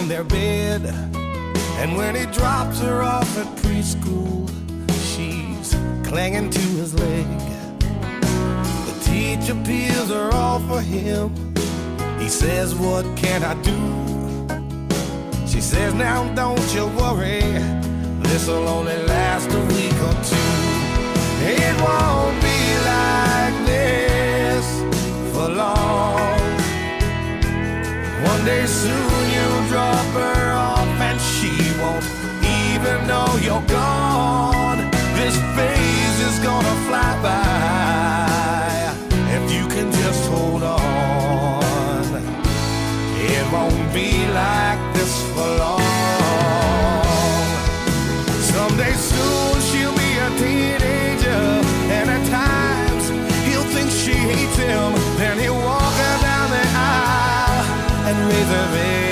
in their bed. And when he drops her off at preschool, she's clinging to his leg. The teacher peels her off for him. He says, what can I do? She says, now don't you worry, this'll only last a week or two. It won't be like this for long. One day soon you'll drop her off and she won't even know you're gone. This phase is gonna fly by if you can just hold on. It won't be like this for long. Someday soon she'll be a teenager, and at times he'll think she hates him. Then he'll walk her down the aisle and raise her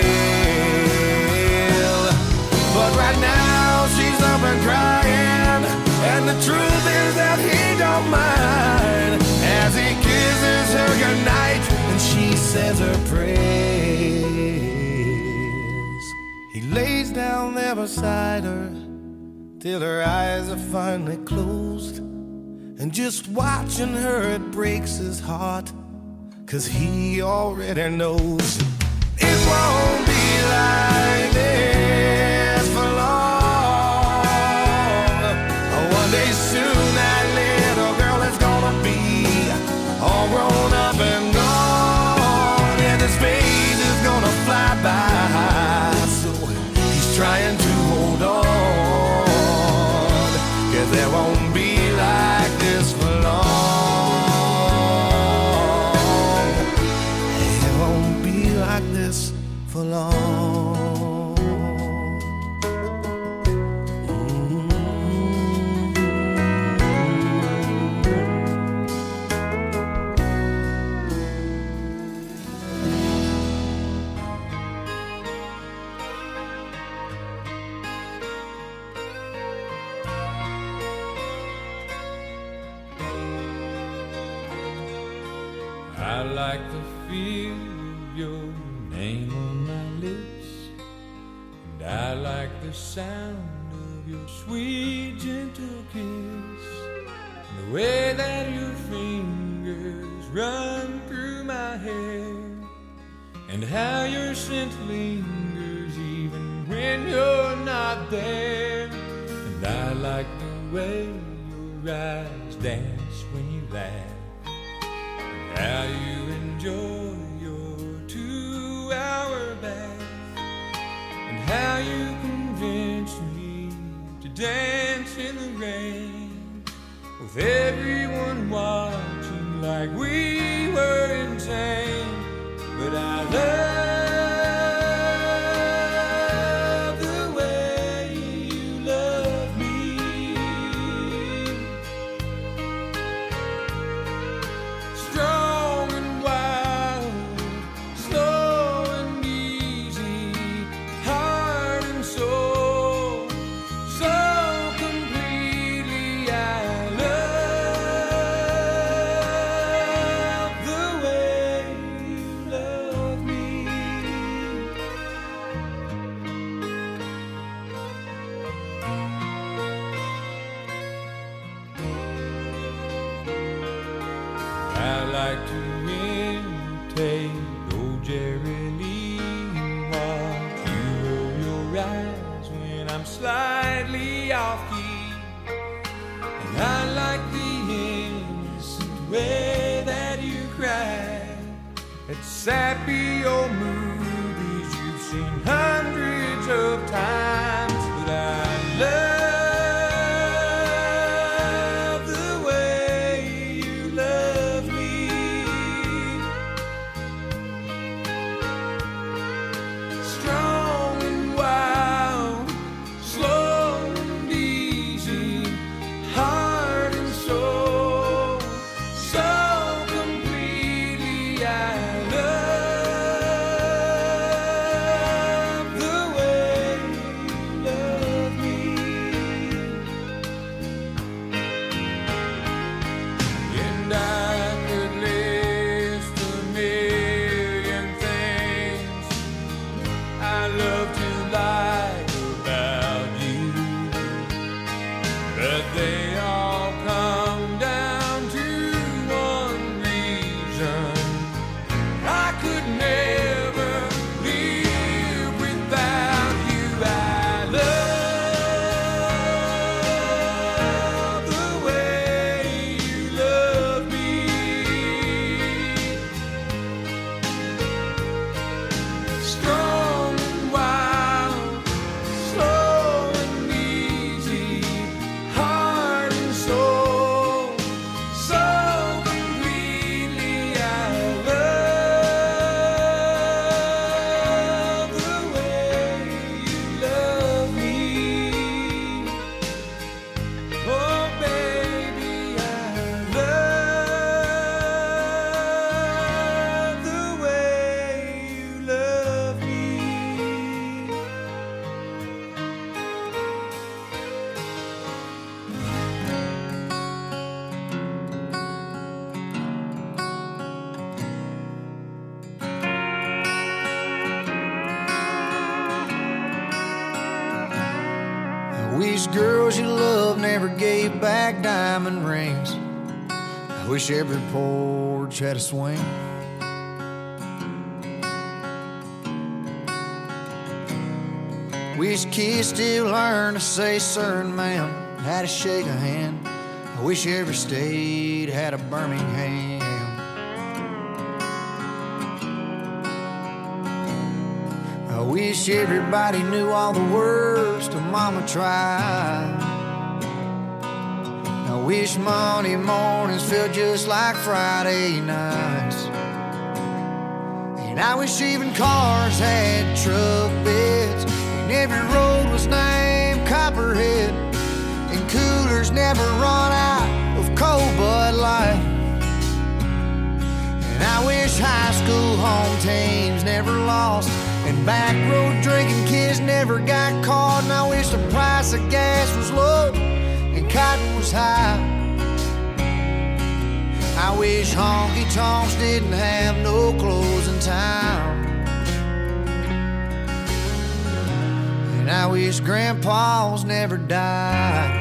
veil. But right now she's up and crying, and the truth is that he don't mind as he kisses her goodnight and she says her prayers. He lays down there beside her till her eyes are finally closed, and just watching her it breaks his heart, 'cause he already knows it won't be like this for long. One day soon that little girl is gonna be all grown up and gone, and this phase is gonna fly by. So he's trying to hold on, 'cause there won't be like this for long. It won't be like this for long. I like the feel of your name on my lips, and I like the sound of your sweet, gentle kiss, and the way that your fingers run through my hair, and how your scent lingers even when you're not there. And I like the way your eyes dance when you laugh, how you enjoy your 2-hour bath, and how you convince me to dance in the rain, with everyone watching like we were insane. But I love the way you love me. Strong and wild, slow and easy, heart and soul, so completely. I love the way you love me. I like to imitate old Jerry Lee, watch you roll your eyes when I'm slightly off key, and I like the innocent way that you cry at sappy old movies you've seen hundreds of times. But I love the way you love me. Strong and wild, slow and easy, heart and soul, so completely. I love wish girls you love never gave back diamond rings. I wish every porch had a swing. Wish kids still learn to say sir and ma'am, how to shake a hand. I wish every state had a Birmingham. I wish everybody knew all the words to Mama Tried. I wish Monday mornings felt just like Friday nights. And I wish even cars had truck beds, and every road was named Copperhead, and coolers never run out of cold Bud Light. And I wish high school home teams never lost, and back road drinking kids never got caught. And I wish the price of gas was low and cotton was high. I wish honky tonks didn't have no closing time. And I wish grandpas never died.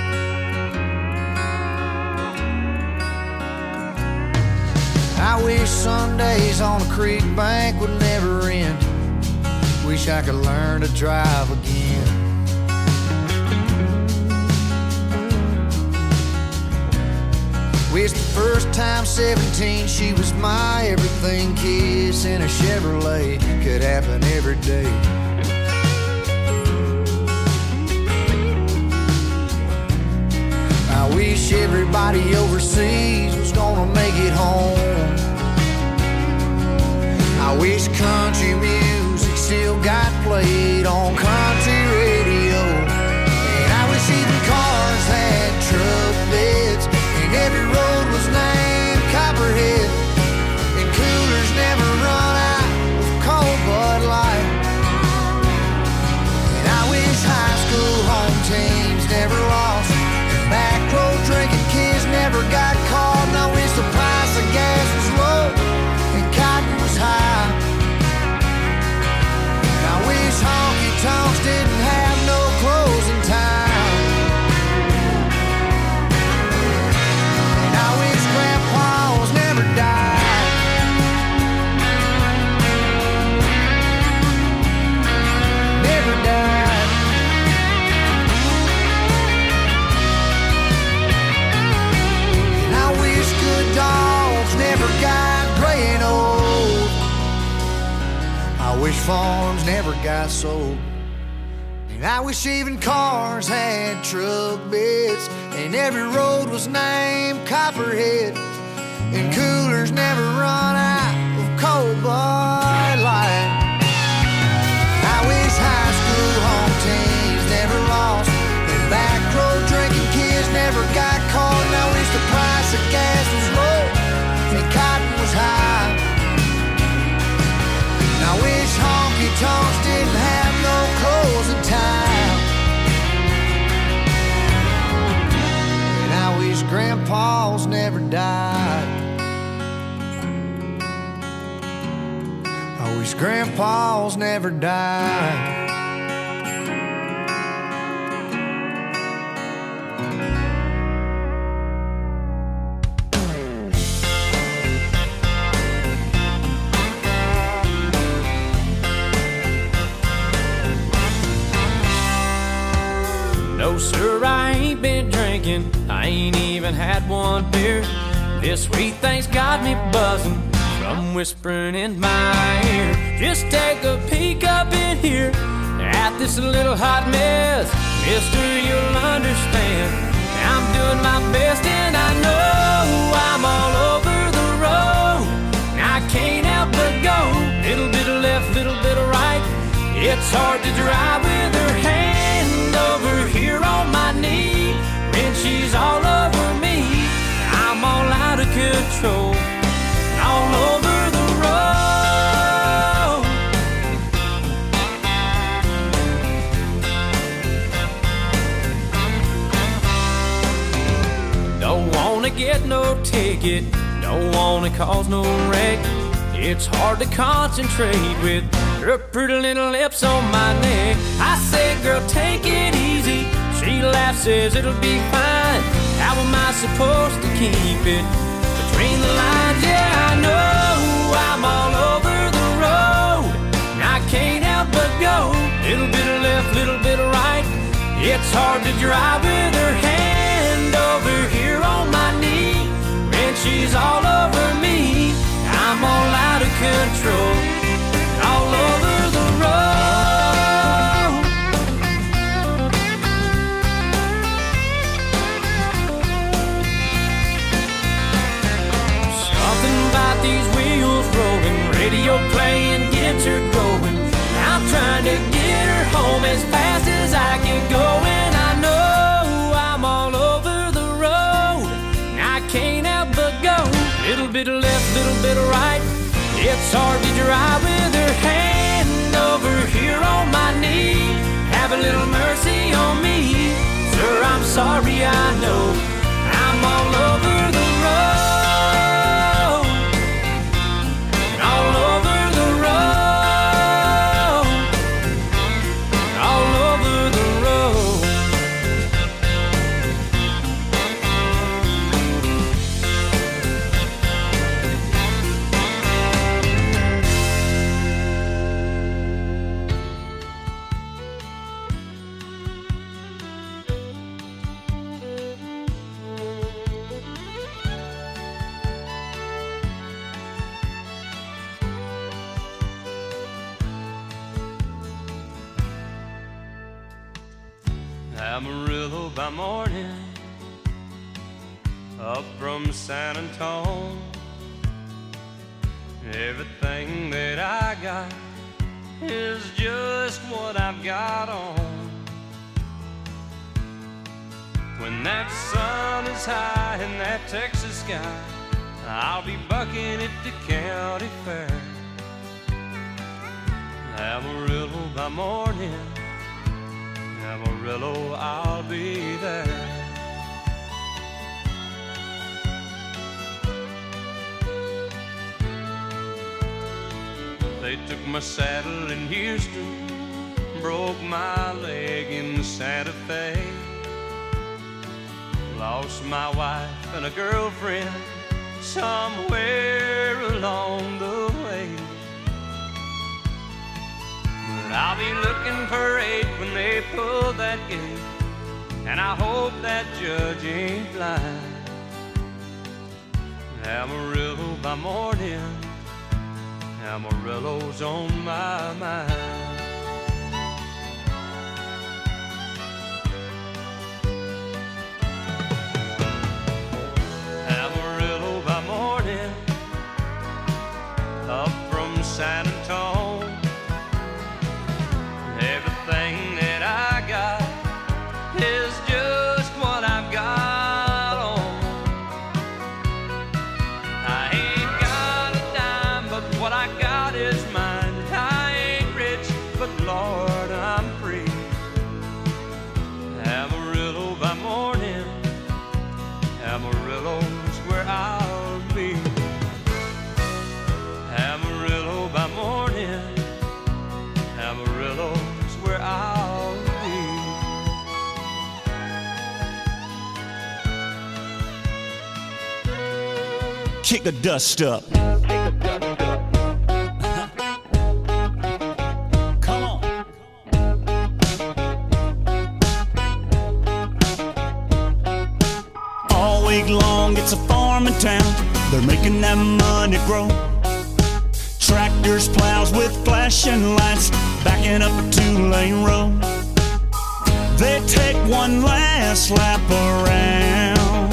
I wish Sundays on a creek bank would never end. Wish I could learn to drive again. Wish the first time 17 she was my everything. Kiss in a Chevrolet could happen every day. I wish everybody overseas was gonna make it home. I wish country music still got played on country radio. And I wish even cars had truck beds, and every road was named Copperhead, and coolers never run out of cold Bud Light. And I wish high school home teams never lost, and back road drinking kids never got caught. And I wish the price of gas was low and cotton was high. And I wish honky tonks didn't have no closing time. And I wish grandpas never died. Never died. And I wish good dogs never got gray and old. I wish farms never got sold. And I wish even cars had truck beds, and every road was named Copperhead, and coolers never run out of cold Bud Light. I wish high school home teams never lost, and back road drinking kids never got caught. And I wish the price of gas was low and cotton was high. And I wish honky tonks didn't have no closing time. And I wish grandpas never died. I wish grandpas never died. No, sir, I ain't been drinking. I ain't even had one beer. This sweet thing's got me buzzing from whispering in my ear. Just take a peek up in here at this little hot mess. Mister, you'll understand. I'm doing my best and I know I'm all over the road. I can't help but go. Little bit of left, little bit of right. It's hard to drive with her hand over here on my knee when she's all over me. I'm all out of control, all over the road. Don't wanna get no ticket, don't wanna cause no wreck. It's hard to concentrate with her pretty little lips on my neck. I say, girl, take it easy. She laughs, says it'll be fine. How am I supposed to keep it between the lines? Yeah, I know I'm all over the road, and I can't help but go. Little bit of left, little bit of right. It's hard to drive with her hand over here on my knee. When she's all over me, I'm all out of control, all over the road. Something about these wheels rolling, radio playing gets her going. I'm trying to get her home as fast as I can go, and I know I'm all over the road, and I can't help but go. Little bit of left, little bit of right. It's hard to drive with her hand over here on my knee. Have a little mercy on me, sir, I'm sorry, I know I'm all over the road, all over the road, all over the road. Amarillo by morning, up from San Antone. Everything that I got is just what I've got on. When that sun is high in that Texas sky, I'll be bucking at the county fair. Amarillo by morning, Amarillo, I'll be there. They took my saddle in Houston, broke my leg in Santa Fe. Lost my wife and a girlfriend somewhere along the way. But I'll be looking for 8 when they pull that gate, and I hope that judge ain't blind. Amarillo by morning, Amarillo's on my mind. Amarillo by morning, up from San Antone. Everything that I got is just what I've got on. I ain't got a dime, but what I got is mine. I ain't rich, but Lord, I'm free. Amarillo by morning, Amarillo's where I'll be. Amarillo by morning, Amarillo's where I'll be. Kick the dust up. Come on. All week long it's a farming town. They're making that money grow. Tractors, plows with flashing lights, backing up a 2-lane road. They take one last lap around.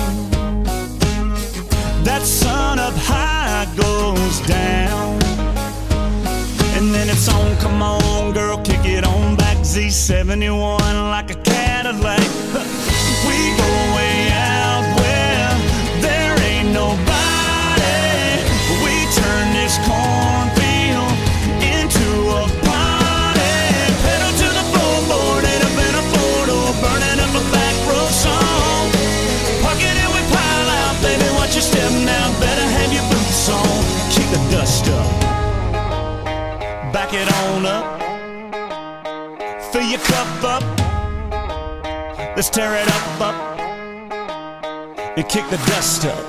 That sun up high goes down, and then it's on, come on girl, kick it on back. Z71 like a Cadillac. We go way out where there ain't nobody. We turn this cornfield into a party. Pedal to the floorboard, ain't up in a four-door, burning up a back road song. Parking and we pile out, baby, watch your step now, better have your boots on. Kick the dust up, back it on up, fill your cup up. Let's tear it up and kick the dust up.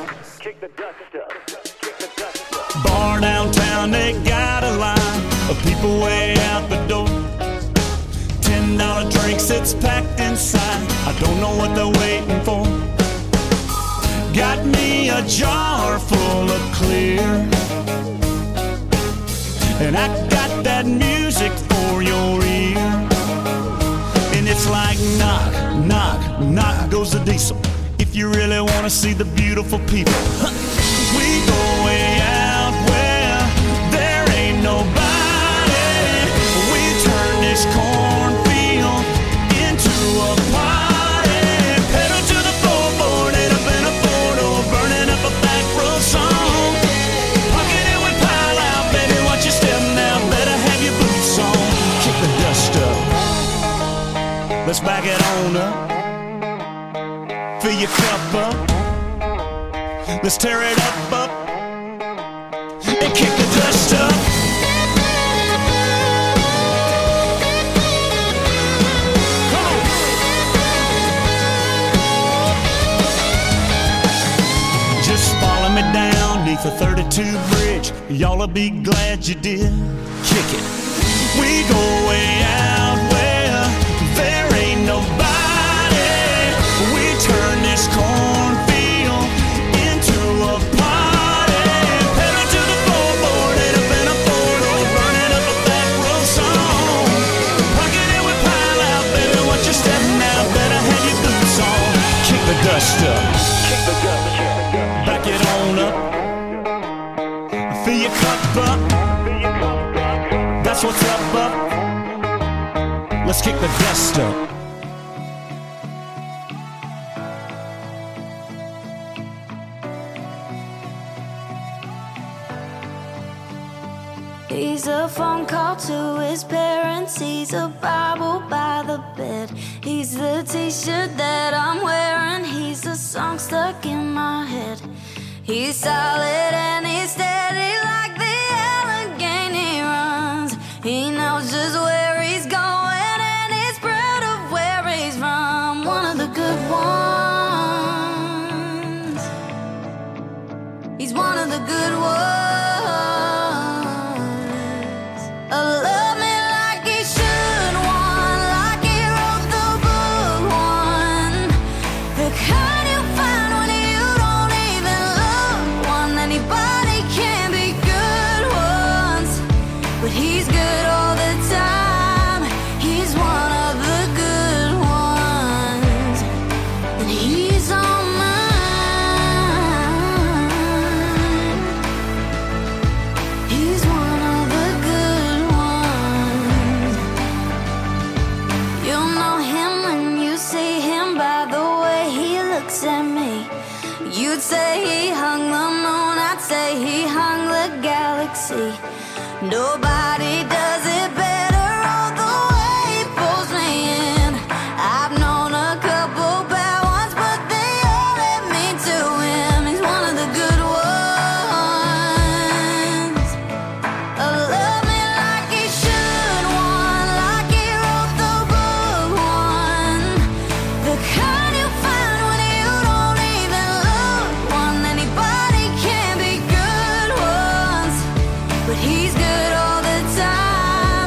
Bar downtown, they got a line of people way out the door. $10 drinks, it's packed inside. I don't know what they're waiting for. Got me a jar full of clear, and I got that music for your ear. And it's like knock, knock, knock goes the diesel. If you really want to see the beautiful people, we go way out where there ain't nobody. We turn this cornfield into a party. Pedal to the floorboard, head up in a four-door, burning up a back road song. Pocket it with pile out, baby, watch your step now. Better have your boots on. Kick the dust up. Let's back it on up. Fill your cup up. Let's tear it up, and kick the dust up. Come on. Just follow me down neath the 32 bridge. Y'all'll be glad you did. Kick it. We go way out where there ain't nobody. We turn this cornfield into a party. Pedal to the floorboard, head up in a four-door, burning up a back road song. Pocket it with pile out, baby, watch your step now. Better have your boots on. Kick the dust up. Back it on up. Fill your cup up. That's what's up. Let's kick the dust up. He's a phone call to his parents. He's a Bible by the bed. He's the t-shirt that I'm wearing. He's a song stuck in my head. He's solid and he's steady like the Allegheny runs. He knows just where he's going and he's proud of where he's from. One of the good ones. He's one of the good ones. You'd say he hung the moon, I'd say he hung the galaxy. Nobody does it better, all the way he pulls me in. I've known a couple bad ones, but they all let me to him. He's one of the good ones. Love me like he should, one like he wrote the book one. The kind you find when you don't even look. One anybody can be good ones, but he's good all the time.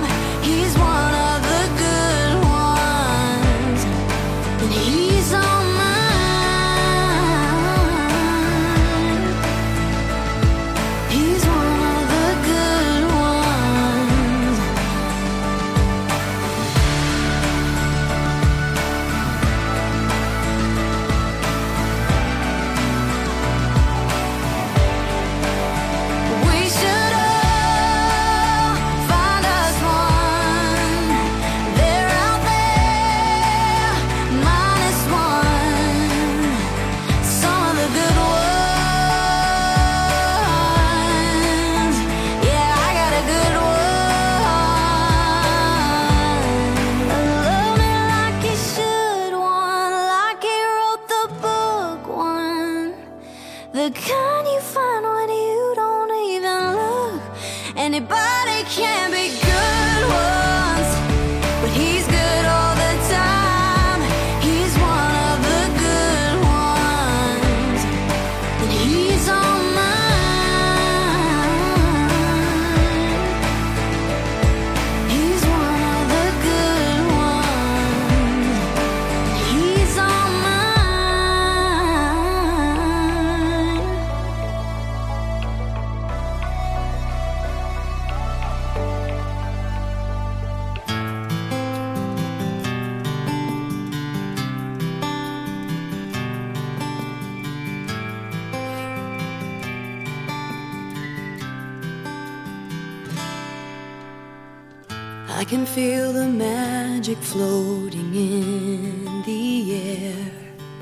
I can feel the magic floating in the air.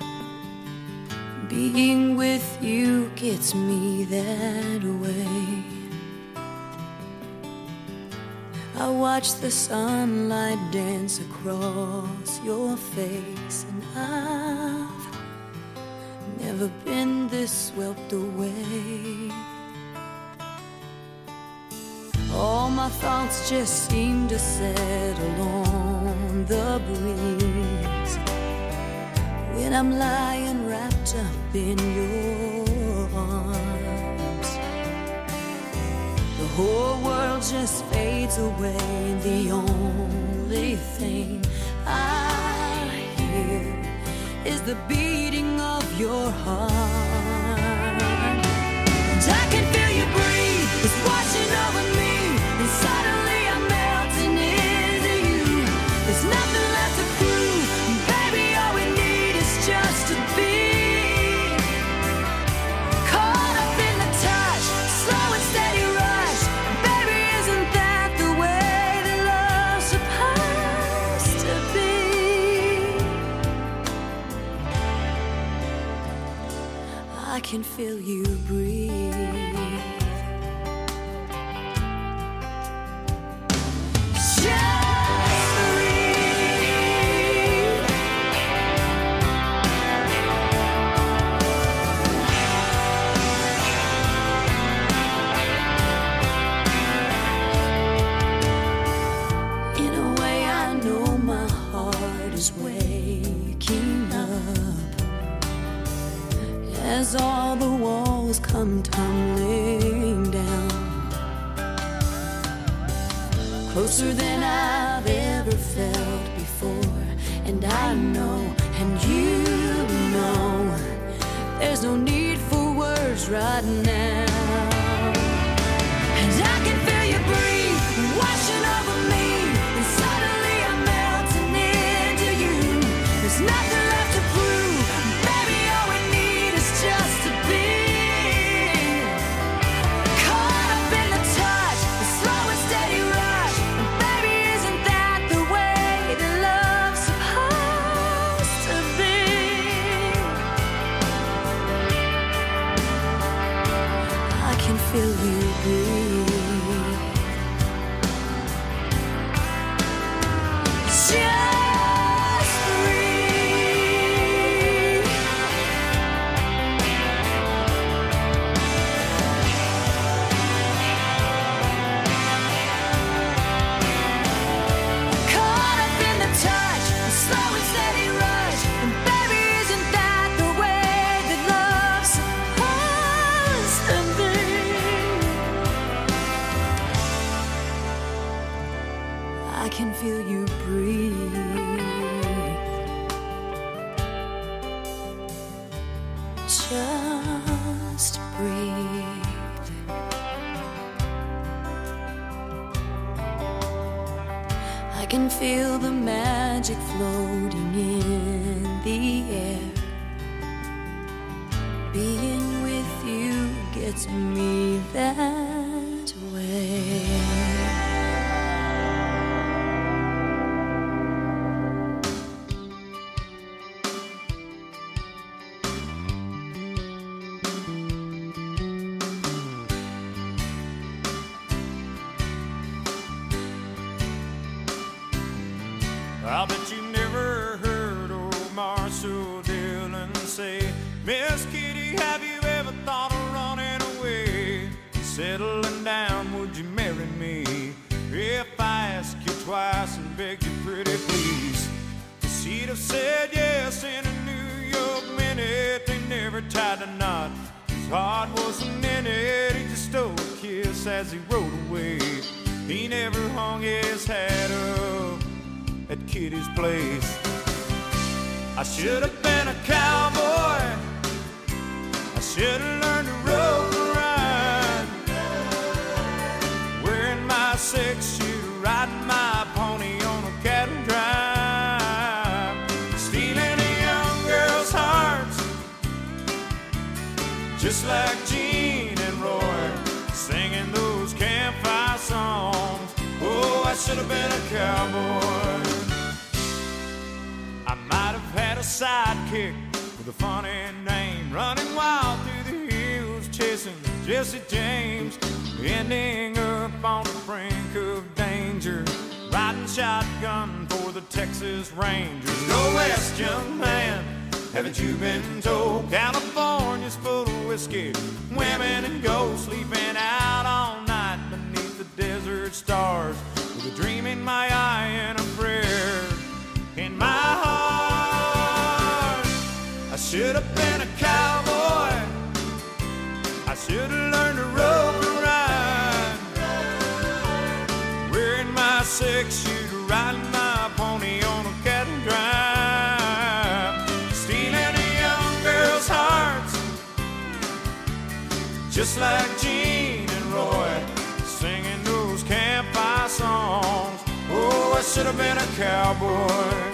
Being with you gets me that way. I watch the sunlight dance across your face, and I've never been this swept away. All my thoughts just seem to settle on the breeze when I'm lying wrapped up in your arms. The whole world just fades away, and the only thing I hear is the beating of your heart. And I can feel you breathe, it's washing over me, and suddenly I'm melting into you. There's nothing left to prove, and baby, all we need is just to be caught up in the touch, slow and steady rush. Baby, isn't that the way that love's supposed to be? I can feel you breathe. As all the walls come tumbling down, closer than I've ever felt before. And I know, and you know, there's no need for words right now. And I can feel you breathe, washing over me, and suddenly I'm melting into you. There's nothing left to prove, baby, all we need is just to be caught up in the touch, the slow and steady rush. And baby, isn't that the way that love's supposed to be? I can feel you breathe. Just breathe. Caught up in the touch, a slow and steady rush. And baby, isn't that the way that love's supposed to be? I can feel you breathe. Just breathe. I can feel the magic floating in the air. Being with you gets me that way. I bet you never heard old Marshall Dillon say, Miss Kitty, have you ever thought of running away? Settling down, would you marry me? If I ask you twice and beg you pretty please. She'd have said yes in a New York minute. They never tied a knot, his heart wasn't in it. He just stole a kiss as he rode away. He never hung his hat up at Kitty's place. I should have been a cowboy, I should have learned to rope and ride, wearing my 6-shooter, riding my pony on a cattle drive, stealing a young girl's hearts, just like Gene and Roy, singing those campfire songs. Oh, I should have been a cowboy. I might have had a sidekick with a funny name, running wild through the hills, chasing Jesse James, ending up on the brink of danger, riding shotgun for the Texas Rangers. Go west, young man, haven't you been told? California's full of whiskey, women and ghosts, sleeping out all night beneath the desert stars, with a dream in my eye and a prayer in my heart. I should have been a cowboy. I should have learned to rope and ride, wearing my 6-shooter, riding my pony on a cattle drive, stealing a young girl's hearts, just like Gene and Roy, singing those campfire songs. Oh, I should have been a cowboy.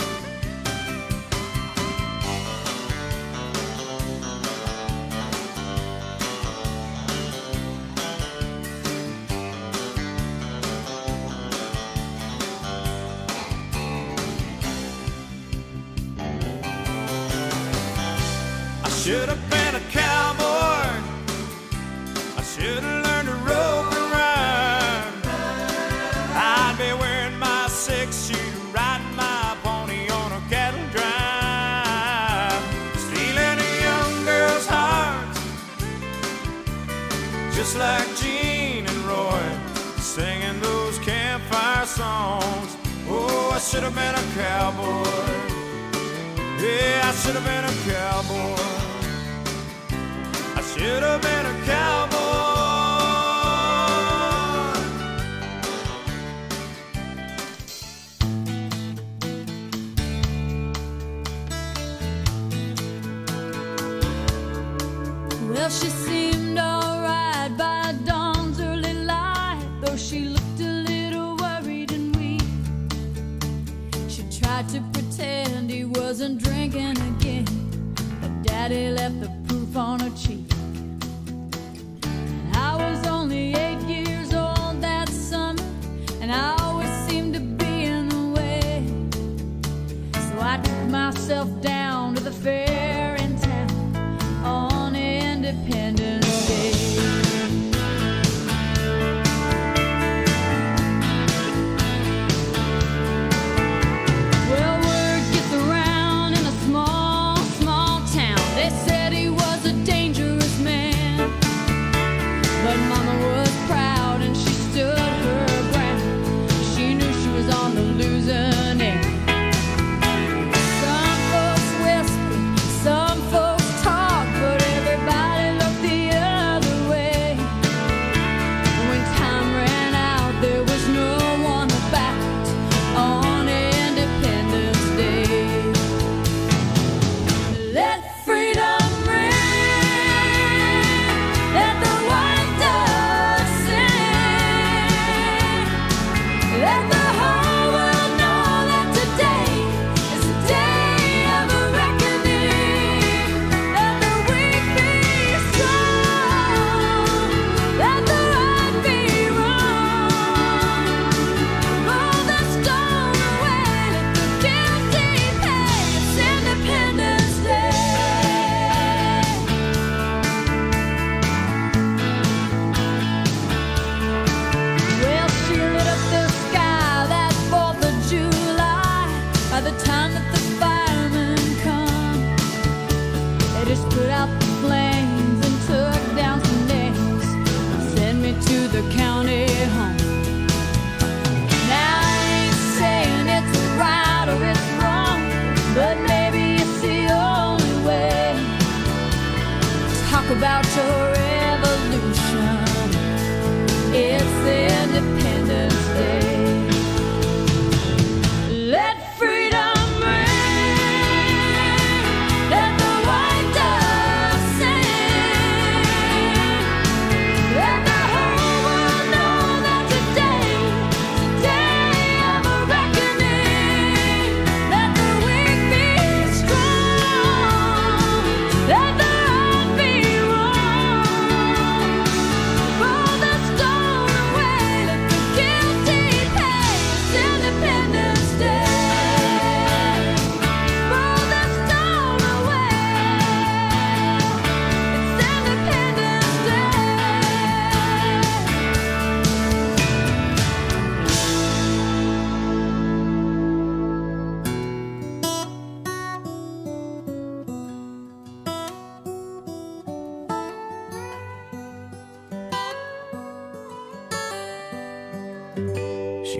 I should have been a cowboy. I should have learned to rope and ride. I'd be wearing my 6-shooter, riding my pony on a cattle drive, stealing a young girl's heart, just like Gene and Roy, singing those campfire songs. Oh, I should have been a cowboy. Yeah, I should have been a cowboy. I should have been a cowboy. Well, she seemed alright by dawn's early light, though she looked a little worried and weak. She tried to pretend he wasn't drinking again, but Daddy left the proof on her cheek. And I was only 8 years old that summer, and I always seemed to be in the way. So I took myself down to the fair in town on Independence Day. Well, word gets around in a small, small town. They said he was a dangerous man, but Mama was proud and she stood her ground. She knew she was on the losing end. Some folks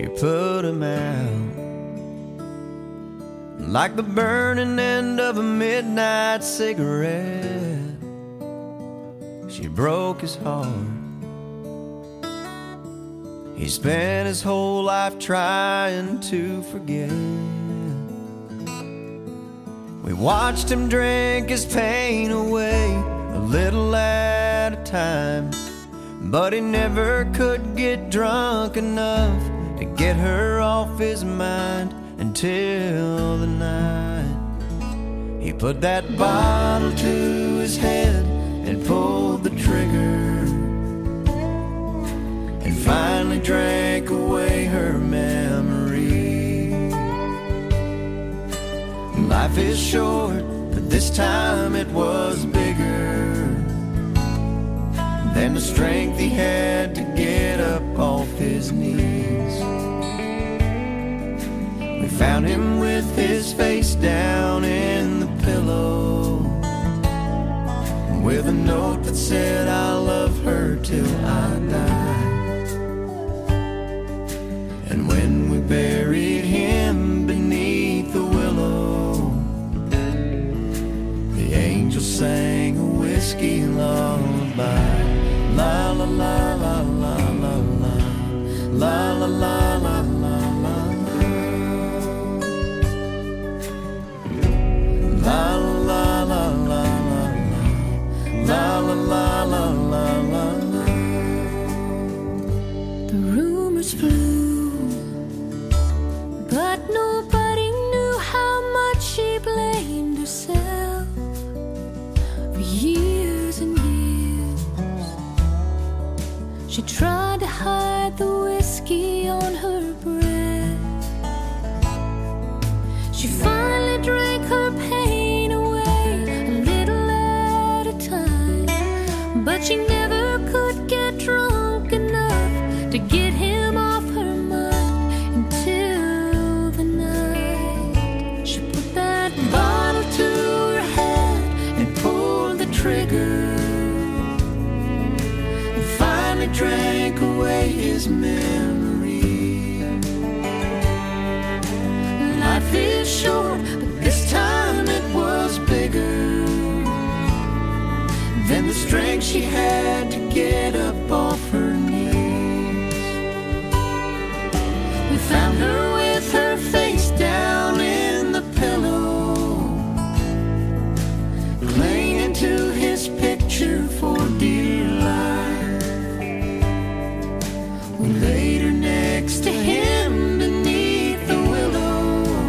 she put him out. Like the burning end of a midnight cigarette, she broke his heart. He spent his whole life trying to forget. We watched him drink his pain away, a little at a time, but he never could get drunk enough to get her off his mind until the night he put that bottle to his head and pulled the trigger, and finally drank away her memory. Life is short, but this time it was bigger than the strength he had to get up off his knees. We found him with his face down in the pillow, with a note that said, "I love her till I die." And when we buried him beneath the willow, the angel sang a whiskey lullaby. La la la la la la la, la la la la la la, la la la la la, la la la la la la. The rumors flew, but nobody knew how much she blamed herself for years and years. She tried to hide the whiskey on her breath. She finally drank her pain away, a little at a time, but she never could get drunk enough to get him off her mind until the night she put that bottle to her head and pulled the trigger, and finally drank away his memory. Life is short, but this time it was bigger than the strength she had to get up off her knees. We found her with her face down in the pillow, clinging to his picture for dear life. We laid her next to him beneath the willow,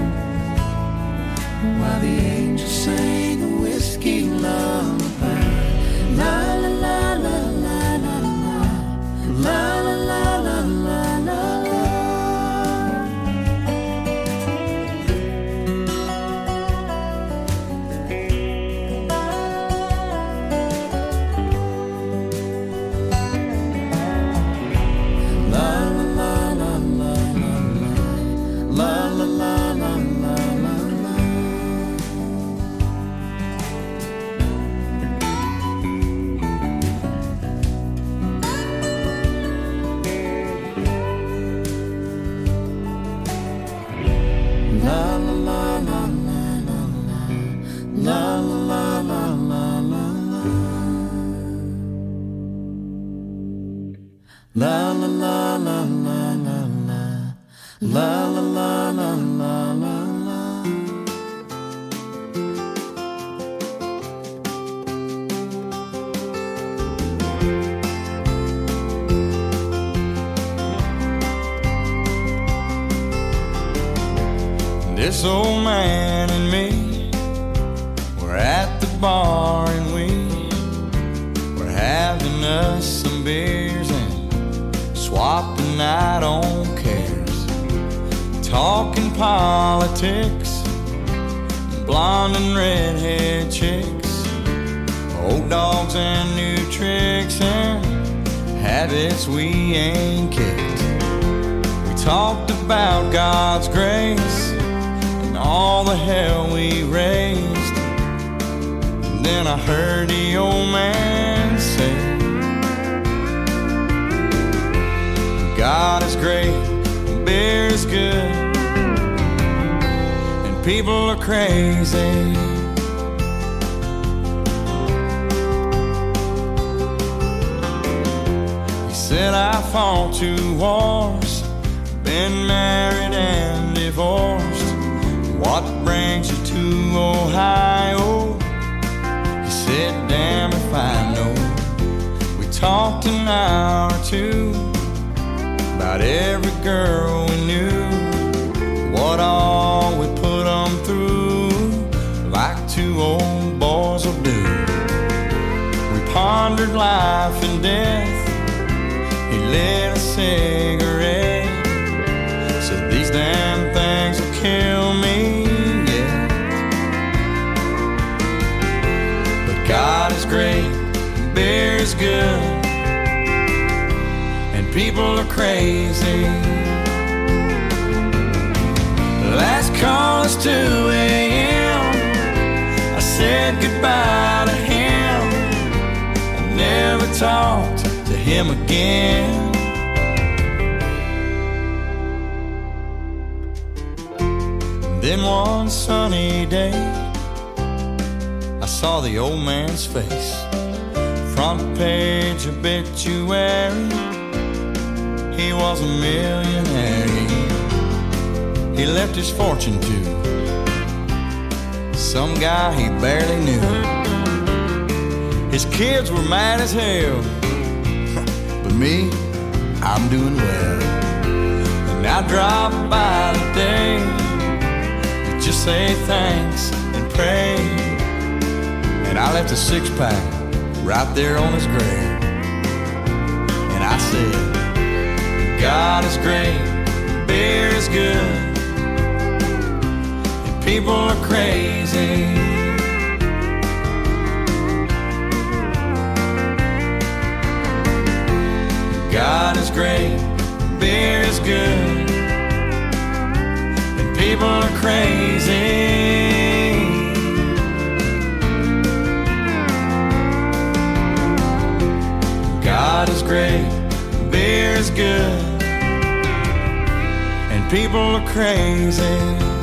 while the angel sang a whiskey lullaby. La la la la la la la, la la la la la la. La la la la la la la, la la la la la la la. This old man and me were at the bar and we were having us some beers and swapping out on cares, talking politics, blonde and redhead chicks, old dogs and new tricks and habits we ain't kicked. We talked about God's grace and all the hell we raised. And then I heard the old man say, God is great, beer is good, and people are crazy. He said I fought 2 wars, been married and divorced. What brings you to Ohio? He said, damn if I know. We talked an hour or 2 about every girl we knew, what all we put them through, like 2 old boys will do. We pondered life and death. He lit a cigarette, said these damn things will kill me, yeah. But God is great, beer is good, and people are crazy. Last call is 2 a.m. I said goodbye to him. I never talked to him again. Then one sunny day, I saw the old man's face. Front page obituary, he was a millionaire. He left his fortune to some guy he barely knew. His kids were mad as hell, but me, I'm doing well. And I dropped by today to just say thanks and pray. And I left a 6-pack right there on his grave. And I said, God is great, beer is good, and people are crazy. God is great, beer is good, and people are crazy. God is great, beer is good, and people are crazy.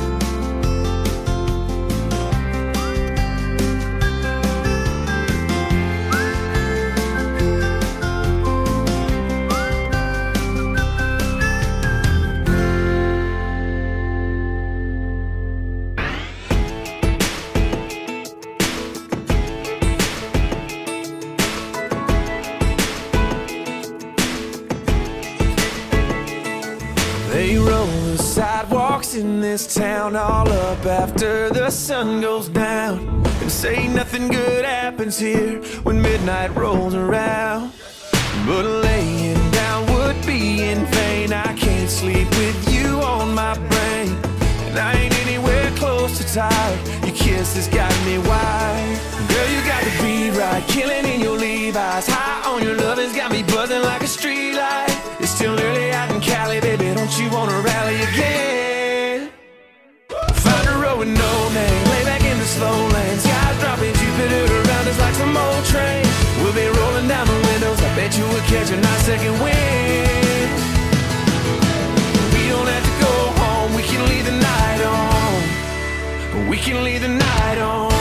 They roll the sidewalks in this town all up after the sun goes down, and say nothing good happens here when midnight rolls around. But laying down would be in vain. I can't sleep with you on my brain, and I ain't anywhere close to tired. Your kiss has got me wired. Girl, you got the beat right, killing in your Levi's. High on your love has got me buzzing like a street light. It's still early out in Cali, baby, don't you wanna rally again? Find a road with no name, lay back in the slow lane. Skies dropping, Jupiter around us like some old train. We'll be rolling down the windows, I bet you we'll catch a nice second wind. We don't have to go home, we can leave the night on. We can leave the night on.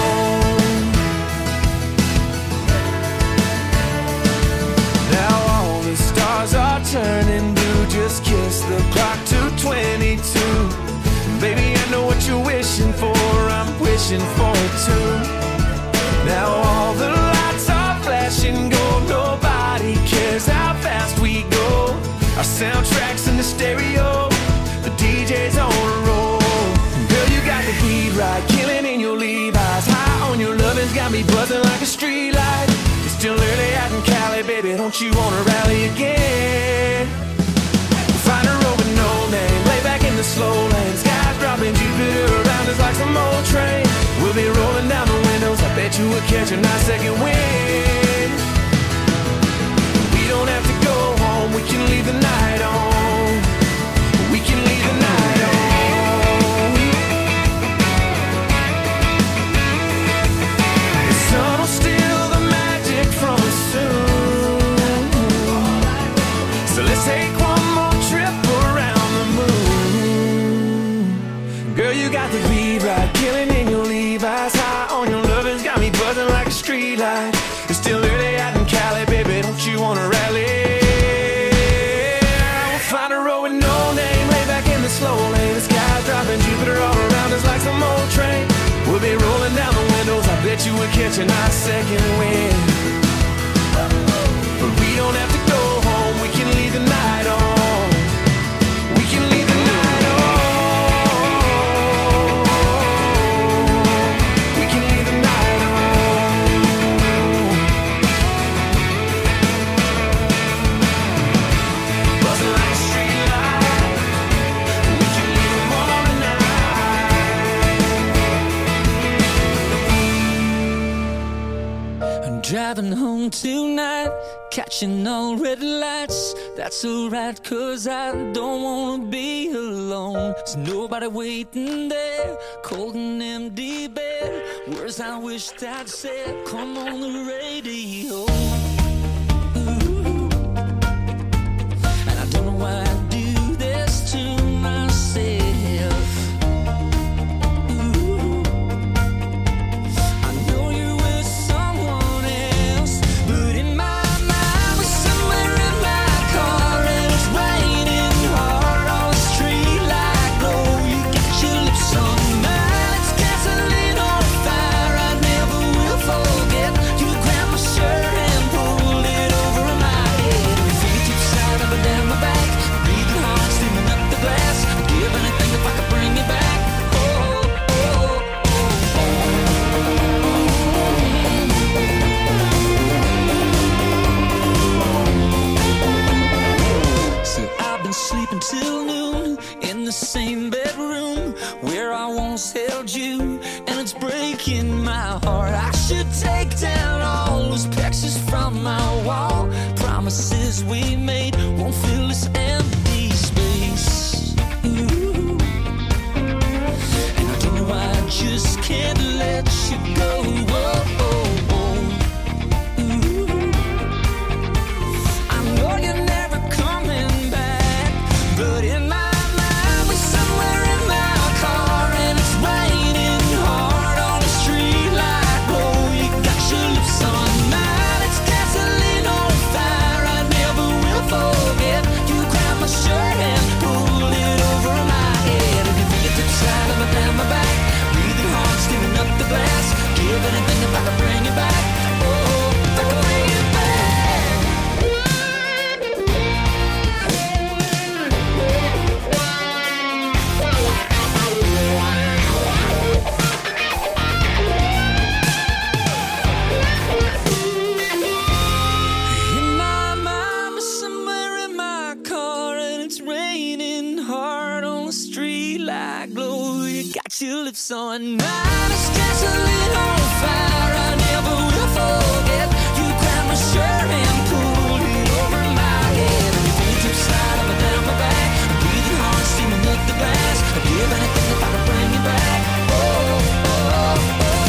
Now all the stars are turning blue, just kiss the clock to 22. Baby, I know what you're wishing for, I'm wishing for it too. Now all the lights are flashing gold, nobody cares how fast we go. Our soundtrack's in the stereo, the DJ's on a roll. Girl, you got the beat right, killing in your Levi's. High on your lovin's got me buzzing like a street light. It's still early out in Cali, baby, don't you wanna rally again? Find a road with no name, lay back in the slow lane. Skies dropping, Jupiter around us like some old train. We'll be rolling down the windows, I bet you we'll catch a nice second wind. We don't have to go home, we can leave the night on. We can leave the night on. The sun will steal the magic from us soon, so let's take one more trip around the moon. You got the beat right, killing in your Levi's. High on your love has got me buzzing like a street light. It's still early out in Cali, baby, don't you wanna rally? We'll find a road with no name, lay back in the slow lane. The sky's dropping, Jupiter all around us like some old train. We'll be rolling down the windows, I bet you we're catching our second wind. But we don't have to go home, we can leave the night on. We can leave the night on. We can leave the night on. Buzzing like a street light. We can leave the morning night. I'm driving home tonight, catching all red lights. That's alright, cause I don't wanna be alone. There's nobody waiting there, cold and empty bed. Words I wished I'd said, come on the radio. Ooh. And I don't know why I do this to myself. Ooh. I know you're with someone else, but in my sleeping till noon in the same bedroom where I once held you, and it's breaking my heart. I should take down all those pictures from my wall. Promises we made won't fill this empty space. Ooh. And I don't know why I just can't let you go. Whoa, whoa, whoa. Ooh. I know you're never coming back, but in my mind, we're somewhere in my car, and it's raining hard on the street like glow. You got your lips on mine, it's gasoline on fire. I never will forget. You grab my shirt and pull it over my head. If you think it's inside of my down my back, breathing hard, steaming up the glass. Give anything if I can bring you back. Oh, if I can bring you back. In my mind, we're somewhere in my car, and it's raining hard on the street like glow. You got your lips on mine, it's gasoline on fire. I never will forget. You grabbed my shirt and pulled it over my head. And your fingertips slide up and down my back, breathing hard, steaming up the glass. I'd give anything if I could bring you back. Oh, oh, oh, oh, oh.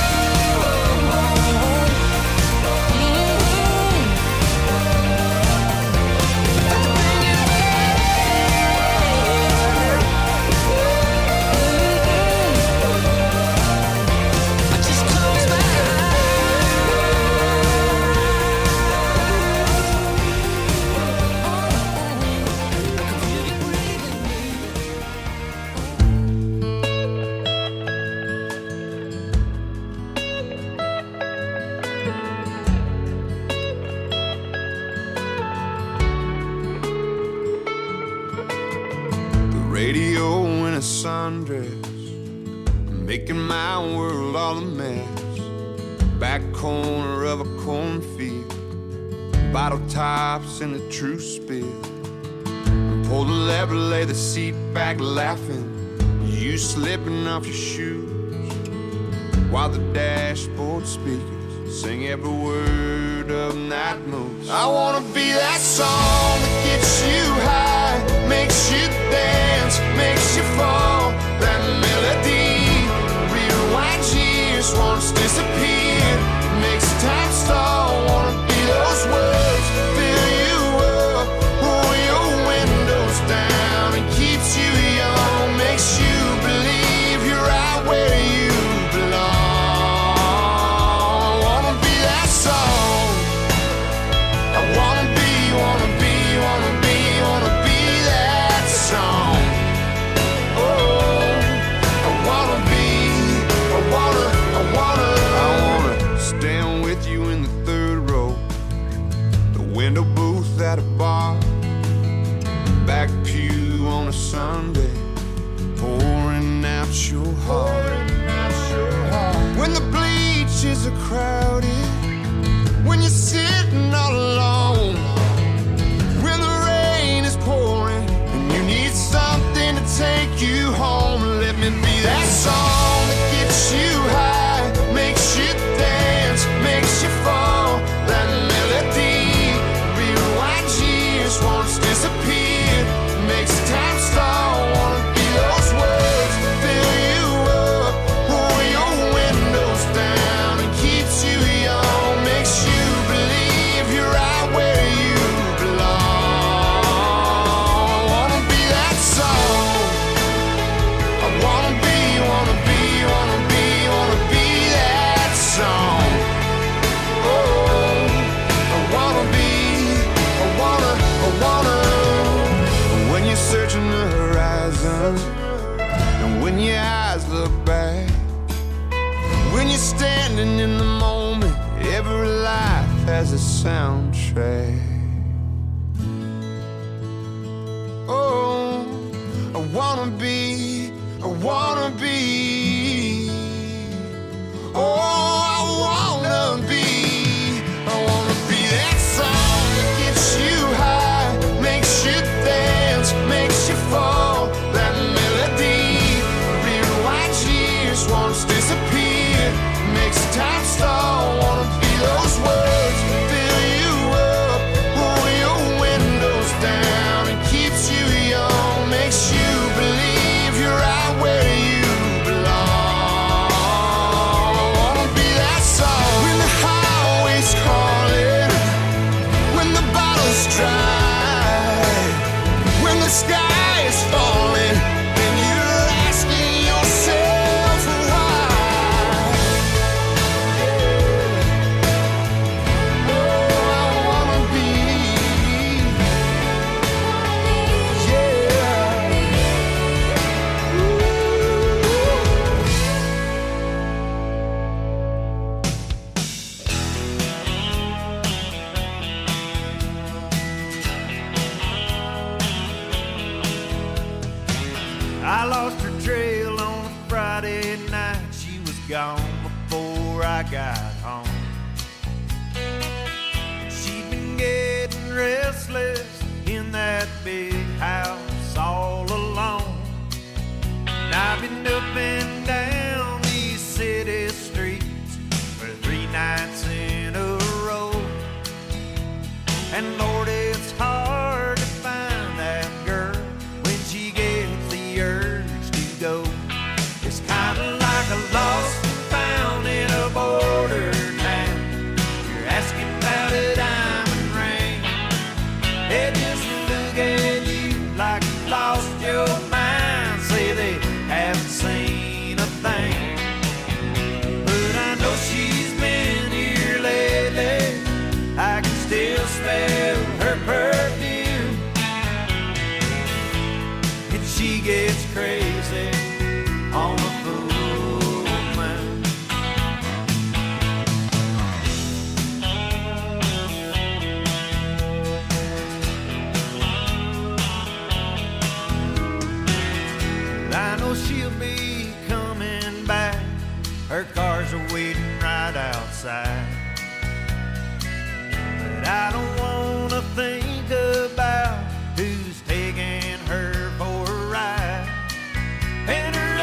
Radio in a sundress, making my world all a mess. Back corner of a cornfield, bottle tops in a true spill. Pull the lever, lay the seat back laughing, you slipping off your shoes, while the dashboard speakers sing every word of Night Moves. I wanna be that song that gets you high, makes you dance, makes you fall. That melody rewinds years, once disappeared, makes time stall. Wanna be those words, fill you up, roll your windows down, and keeps you young, makes you believe beaches are crowded, when you're sitting all alone, when the rain is pouring and you need something to take you home. Let me be that song that gets you high, makes you dance, makes you fall. That melody, rewind years, once disappeared, makes time stall. Wanna be those words, fill you up, roll your windows down, and keeps you young, makes you believe you're right where you belong. Wanna be that song. I wanna be that song. Oh, I wanna when you're searching the horizon, and when your eyes look back, when you're standing in the moment, every life has a soundtrack. Oh, I wanna be. Oh, I wanna be that song that gets you high, makes you dance, makes you fall. That melody, rewind years, once disappeared, makes time stall. Wanna be those words, fill you up, roll your windows down, and keeps you young, makes you believe you're right where you belong. Wanna be that song when the highway's calling, when the bottle's dry, when the sky is falling, and you're asking yourself why. Oh, I wanna be, I lost her trail on a Friday night. She was gone before I got home. She'd been getting restless in that big house all alone. And I've been up and down these city streets for 3 nights in a row. And Lord, it's hard to find that girl when she gets the urge to go. It's kinda like a lost and found in a border town. You're asking about a diamond ring, they just look at you like you lost your mind. Say they haven't seen a thing, but I know she's been here lately. I can still smell her perfume, and she gets crazy on a full moon. I know she'll be coming back. Her cars are waiting right outside. But I don't wanna think about who's taking her for a ride. And her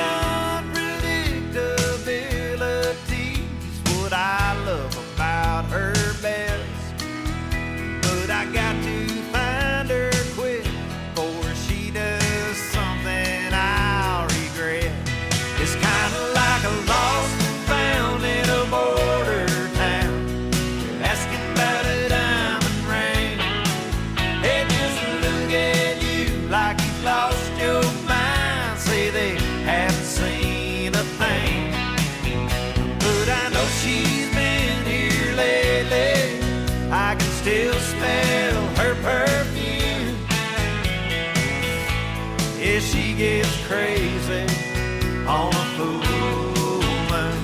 unpredictability's what I love about her best. But I got to find her quick before she does something I'll regret. It's kinda like a lost and found in a border town. You're asking about a diamond ring, they just look at you like you've lost your mind. Say they haven't seen a thing, but I know she's been here lately. I can still smell her perfume. Yeah, she gets crazy on a full moon.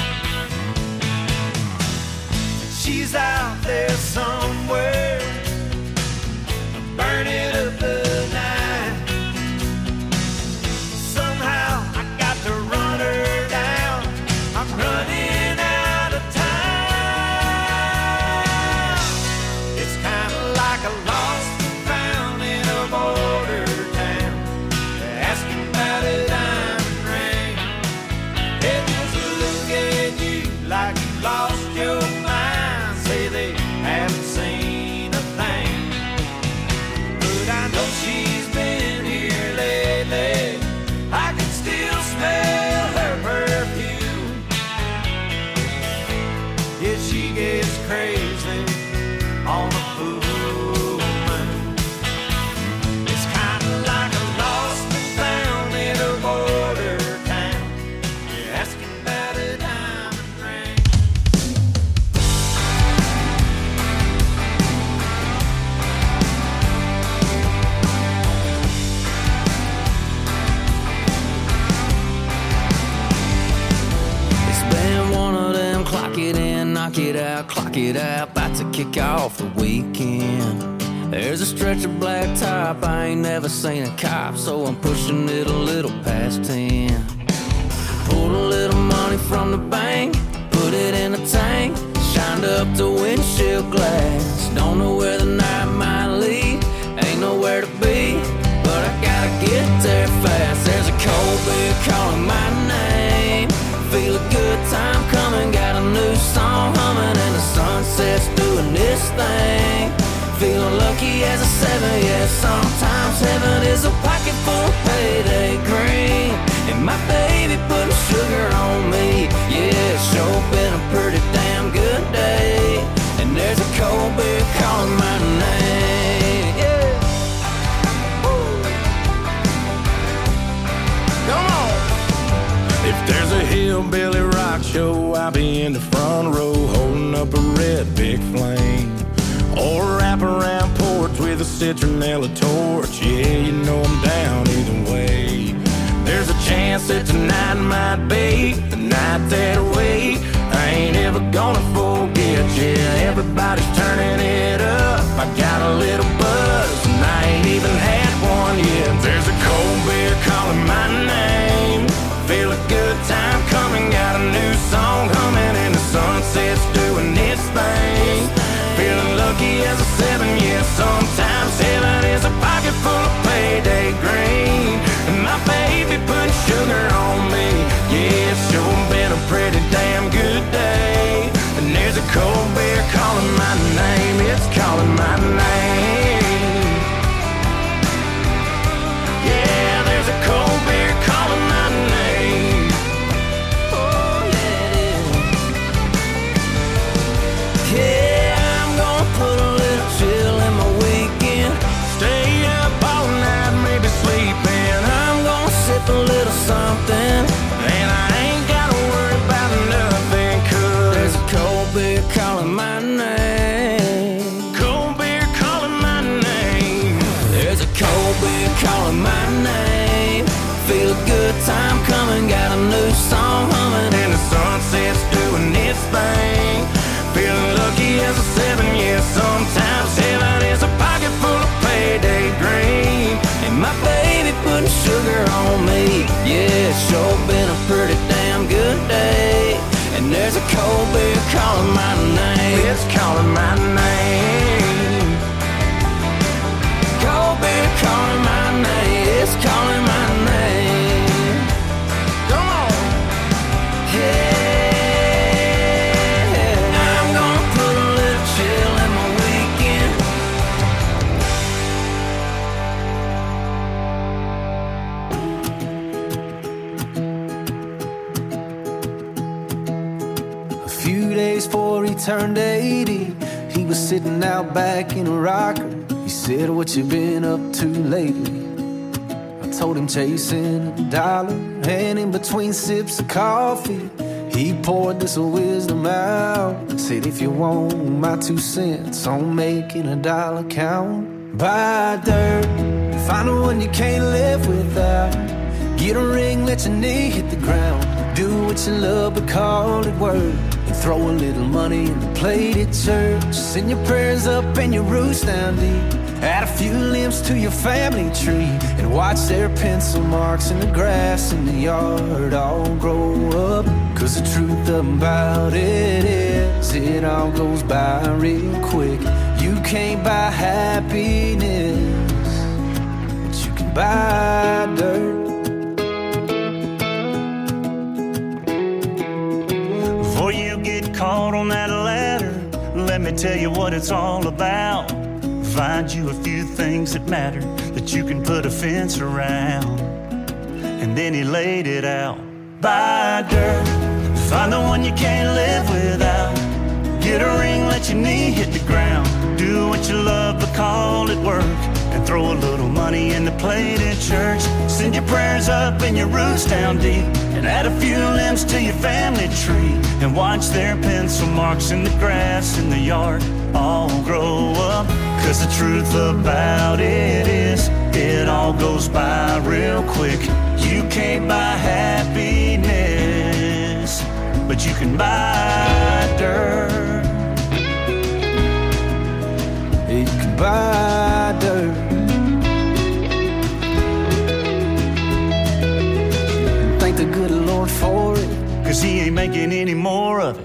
She's out there somewhere, burning up the night. Somehow I got to run her down. I'm running out of knock it out, clock it out, about to kick off the weekend. There's a stretch of blacktop, I ain't never seen a cop, so I'm pushing it a little past 10. Pulled a little money from the bank, put it in a tank, shined up the windshield glass. Don't know where the night might lead, ain't nowhere to be, but I gotta get there fast. There's a cold beer calling my name, feel a good time coming, got a new song humming, and the sunset's doing this thing. Feeling lucky as a 7, yeah, sometimes heaven is a pocket full of payday green. And my baby putting sugar on me, yeah, it's sure been a pretty damn good day. And there's a cold beer calling my name, yeah. Woo. Come on. If there's a hillbilly rock show, I'll be in the front row holding up a red big flame. Or a wraparound porch with a citronella torch. Yeah, you know I'm down either way. There's a chance that tonight might be the night that I wait. I ain't ever gonna forget, yeah, everybody's turning it up. I got a little buzz and I ain't even had one yet. There's a cold beer calling my name, feel a good time coming, got a new song humming, and the sunset's doing its thing. Feeling lucky as a 7, yeah, sometimes heaven is a pocket full of payday green. And my baby putting sugar on me, yeah, it's sure been a pretty damn good day. And there's a cold beer calling my name, it's calling my name. Yeah, there's a cold beer calling my name. Oh, yeah, it is. Yeah. Put a little chill in my weekend, stay up all night, maybe sleeping. I'm gonna sip a little something, and I ain't gotta worry about nothing, 'cause there's a cold beer calling my name. Cold beer calling my name. There's a cold beer calling my name. Feel a good time coming, got a new song humming, and the sunset's doing its thing. Feeling lucky as a 7, yeah, sometimes heaven is a pocket full of payday green. And my baby putting sugar on me, yeah, it's sure been a pretty damn good day. And there's a cold beer calling my name, it's calling my name. Cold beer calling my name, it's calling my name. Come on, yeah. Before he turned 80, he was sitting out back in a rocker. He said, "What you been up to lately?" I told him chasing a dollar, and in between sips of coffee, he poured this wisdom out. Said, "If you want my 2 cents on making a dollar count, buy dirt, find the one you can't live without. Get a ring, let your knee hit the ground. Do what you love, but call it work. And throw a little money in the plate at church. Send your prayers up and your roots down deep. Add a few limbs to your family tree, and watch their pencil marks in the grass in the yard all grow up. 'Cause the truth about it is, it all goes by real quick. You can't buy happiness, but you can buy dirt." Before you get caught on that ladder, let me tell you what it's all about. Find you a few things that matter, that you can put a fence around. And then he laid it out. Buy dirt, find the one you can't live without. Get a ring, let your knee hit the ground. Do what you love, but call it work. And throw a little money in the plate at church. Send your prayers up and your roots down deep. And add a few limbs to your family tree. And watch their pencil marks in the grass in the yard all grow up. 'Cause the truth about it is, it all goes by real quick. You can't buy happiness, but you can buy dirt. more for it, 'cause he ain't making any more of it.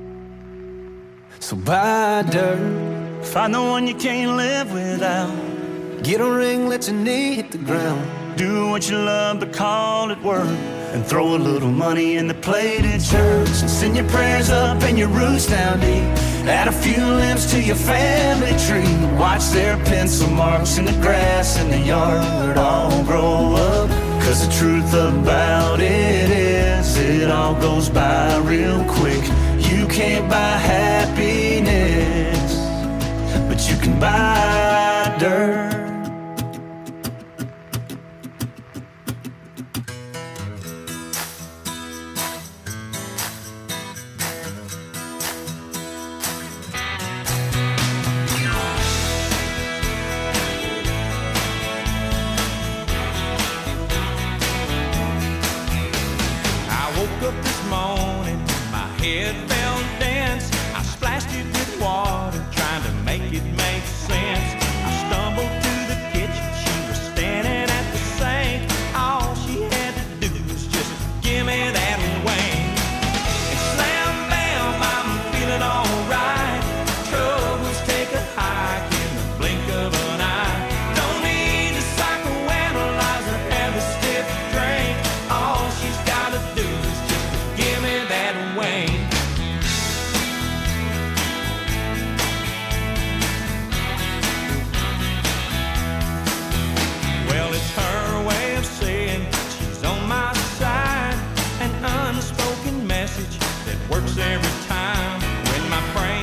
So buy dirt, find the one you can't live without. Get a ring, let your knee hit the ground. Do what you love, but call it work. And throw a little money in the plate at church. And send your prayers up and your roots down deep. Add a few limbs to your family tree. Watch their pencil marks in the grass in the yard all grow up. 'Cause the truth about it is, it all goes by real quick. You can't buy happiness, but you can buy dirt. Up this morning, my head felt dense. I splashed it with water, trying to make it make sense. I stumbled to the kitchen, she was standing at the sink. All she had to do was just give me that wing. And slam bam, I'm feeling alright. Troubles take a hike in the blink of an eye. Don't need to psychoanalyze or have a stiff drink. All she's gotta do is give me that wing. Well, it's her way of saying she's on my side. An unspoken message that works every time.